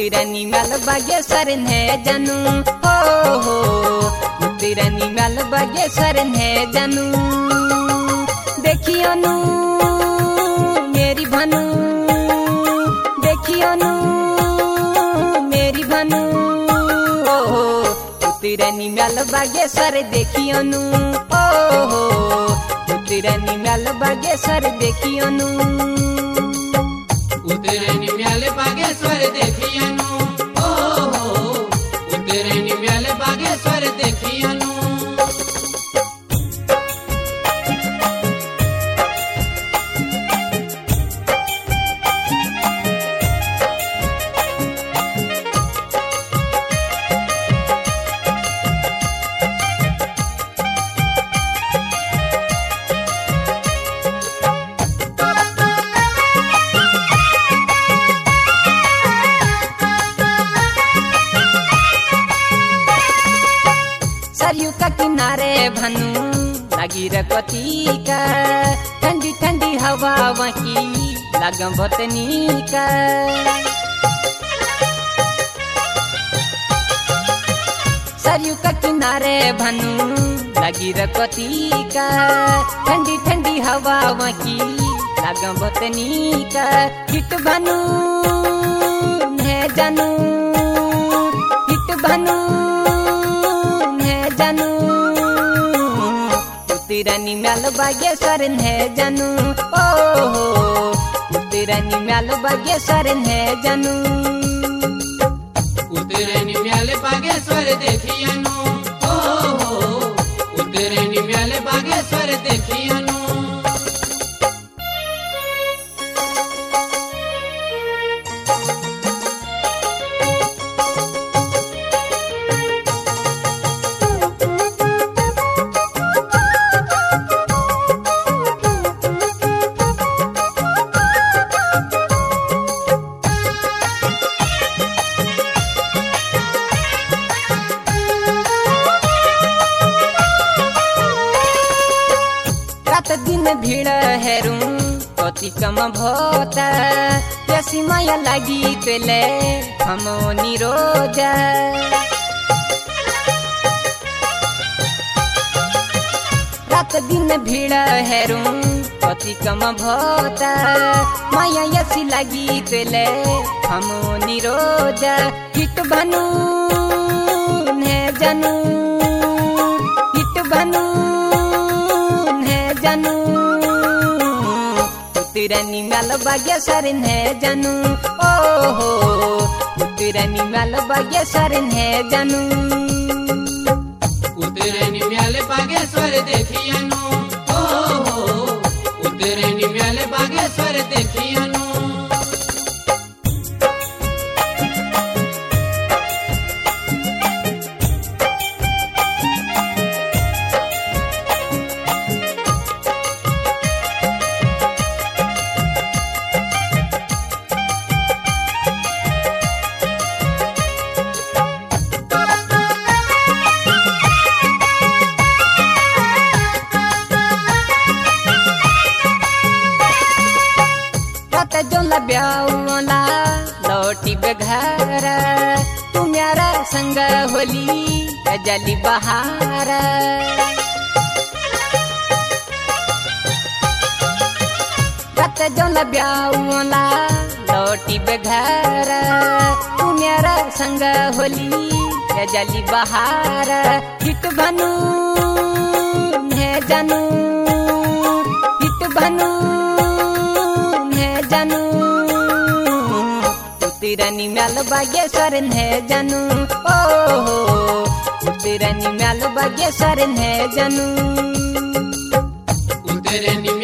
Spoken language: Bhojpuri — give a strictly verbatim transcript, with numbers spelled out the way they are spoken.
उतिरनी माल बागेश्वर है जानू हो हो उतिरनी माल बागेश्वर है जानू देखियो नु मेरी भानु देखियो नु मेरी भानु ओ हो उतिरनी माल बागेश्वर देखियो नु ओ हो उतिरनी माल बागेश्वर देखियो नु उतिरनी माल बागेश्वर देखियो नु ओ हो उतिरनी माल बागेश्वर देखियो नु सरयू का किनारे भनु लगी रकती का ठंडी ठंडी हवा वही लगम भतनी का सरयू का किनारे भनु लगी रकती का ठंडी ठंडी हवा वही लगम भतनी का हिट भनु है जानू हिट भनु जानू उतिरनी माल बागेश्वर है जानू ओ हो उतिरनी माल बागेश्वर है जानू उतिरनी माल बागेश्वर देखियो नु ओ हो उतिरनी माल बागेश्वर देखियो नु रात दिन भीड़ हेरू कति कम भोता यसी माया लागी पेले हम निरोजा रात दिन भीड़ हेरू कति कम भोता माया यसी लागी पेले हम निरोजा हिट भनु है जानू हिट भनु जानू उतिरनी माल बागेश्वर है जानू ओ हो उतिरनी माल बागेश्वर है जानू उतिरनी माल बागेश्वर देखियो नु ओ हो उतिरनी माल बागेश्वर देखियो नु जोला ब्याउला लौटी बेघरा तू म्यारा संग होली जली बहारा रत जोला ब्याउला लौटी बेघरा तू म्यारा संग होली जली बहारा हिट भनु है जानू हिट भनु जानू उतिरनी माल बागेश्वर है जानू ओ हो उतिरनी माल बागेश्वर है जानू उतिरनी